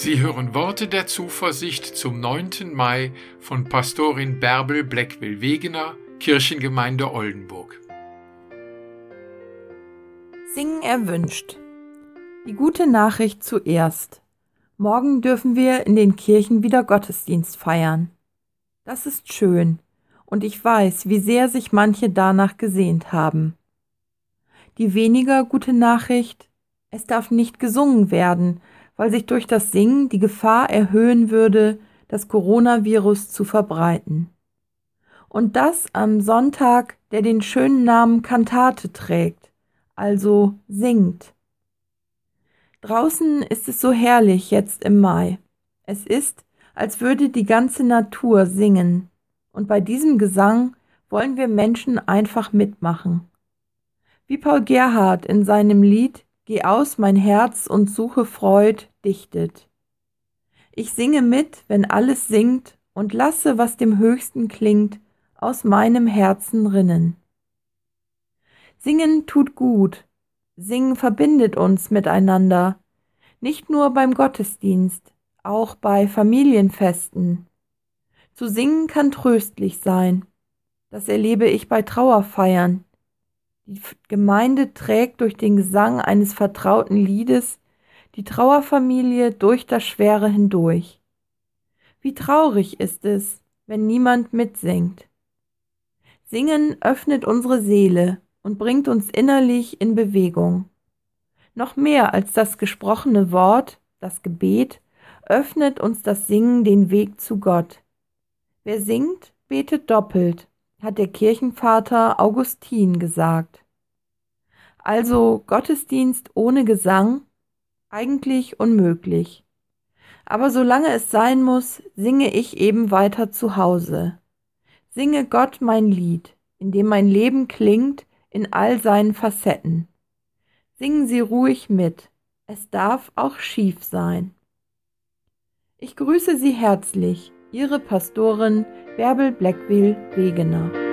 Sie hören Worte der Zuversicht zum 9. Mai von Pastorin Bärbel Bleckwill-Wegener, Kirchengemeinde Oldenburg. Singen erwünscht. Die gute Nachricht zuerst. Morgen dürfen wir in den Kirchen wieder Gottesdienst feiern. Das ist schön und ich weiß, wie sehr sich manche danach gesehnt haben. Die weniger gute Nachricht: Es darf nicht gesungen werden, weil sich durch das Singen die Gefahr erhöhen würde, das Coronavirus zu verbreiten. Und das am Sonntag, der den schönen Namen Kantate trägt, also singt. Draußen ist es so herrlich jetzt im Mai. Es ist, als würde die ganze Natur singen. Und bei diesem Gesang wollen wir Menschen einfach mitmachen. Wie Paul Gerhardt in seinem Lied »Geh aus, mein Herz, und suche Freud« dichtet. Ich singe mit, wenn alles singt, und lasse, was dem Höchsten klingt, aus meinem Herzen rinnen. Singen tut gut. Singen verbindet uns miteinander. Nicht nur beim Gottesdienst, auch bei Familienfesten. Zu singen kann tröstlich sein. Das erlebe ich bei Trauerfeiern. Die Gemeinde trägt durch den Gesang eines vertrauten Liedes die Trauerfamilie durch das Schwere hindurch. Wie traurig ist es, wenn niemand mitsingt. Singen öffnet unsere Seele und bringt uns innerlich in Bewegung. Noch mehr als das gesprochene Wort, das Gebet, öffnet uns das Singen den Weg zu Gott. Wer singt, betet doppelt, hat der Kirchenvater Augustin gesagt. Also Gottesdienst ohne Gesang? Eigentlich unmöglich. Aber solange es sein muss, singe ich eben weiter zu Hause. Singe Gott mein Lied, in dem mein Leben klingt in all seinen Facetten. Singen Sie ruhig mit, es darf auch schief sein. Ich grüße Sie herzlich, Ihre Pastorin Bärbel Bleckwill-Wegener.